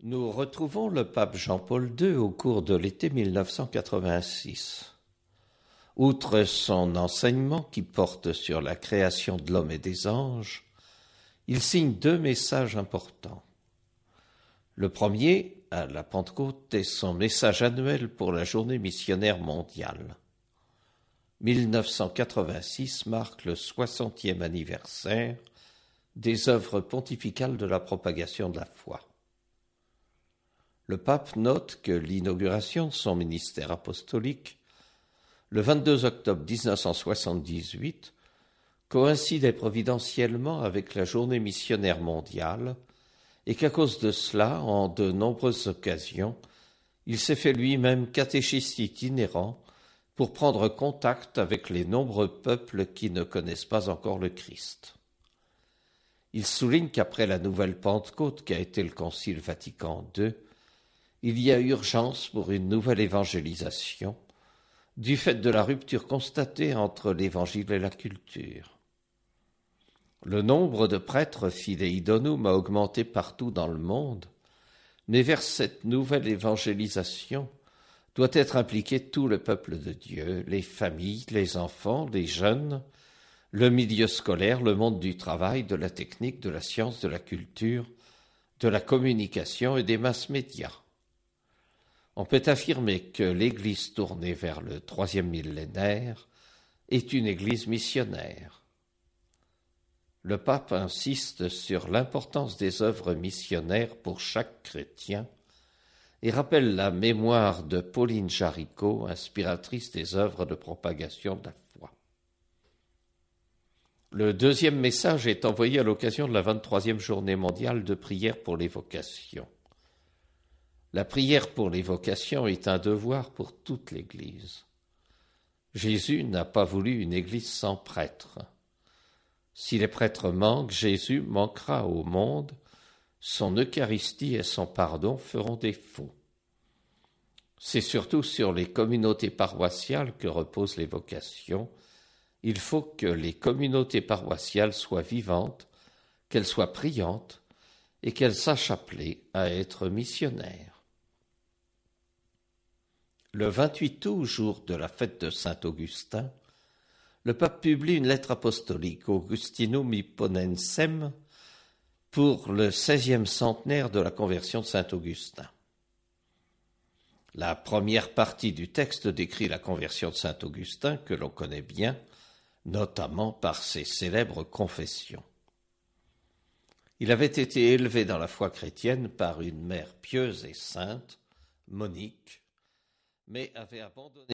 Nous retrouvons le pape Jean-Paul II au cours de l'été 1986. Outre son enseignement qui porte sur la création de l'homme et des anges, il signe deux messages importants. Le premier, à la Pentecôte, est son message annuel pour la journée missionnaire mondiale. 1986 marque le 60e anniversaire des œuvres pontificales de la propagation de la foi. Le pape note que l'inauguration de son ministère apostolique, le 22 octobre 1978, coïncidait providentiellement avec la journée missionnaire mondiale et qu'à cause de cela, en de nombreuses occasions, il s'est fait lui-même catéchiste itinérant pour prendre contact avec les nombreux peuples qui ne connaissent pas encore le Christ. Il souligne qu'après la nouvelle Pentecôte qu'a été le Concile Vatican II, il y a urgence pour une nouvelle évangélisation, du fait de la rupture constatée entre l'Évangile et la culture. Le nombre de prêtres filii donum a augmenté partout dans le monde, mais vers cette nouvelle évangélisation doit être impliqué tout le peuple de Dieu, les familles, les enfants, les jeunes, le milieu scolaire, le monde du travail, de la technique, de la science, de la culture, de la communication et des masses médias. On peut affirmer que l'Église tournée vers le troisième millénaire est une Église missionnaire. Le pape insiste sur l'importance des œuvres missionnaires pour chaque chrétien et rappelle la mémoire de Pauline Jaricot, inspiratrice des œuvres de propagation de la foi. Le deuxième message est envoyé à l'occasion de la 23e journée mondiale de prière pour les vocations. La prière pour les vocations est un devoir pour toute l'Église. Jésus n'a pas voulu une Église sans prêtres. Si les prêtres manquent, Jésus manquera au monde, son Eucharistie et son pardon feront défaut. C'est surtout sur les communautés paroissiales que reposent les vocations. Il faut que les communautés paroissiales soient vivantes, qu'elles soient priantes et qu'elles sachent appeler à être missionnaires. Le 28 août, jour de la fête de Saint-Augustin, le pape publie une lettre apostolique, Augustinum Hipponensem, pour le 16e centenaire de la conversion de Saint-Augustin. La première partie du texte décrit la conversion de Saint-Augustin, que l'on connaît bien, notamment par ses célèbres confessions. Il avait été élevé dans la foi chrétienne par une mère pieuse et sainte, Monique, mais avait abandonné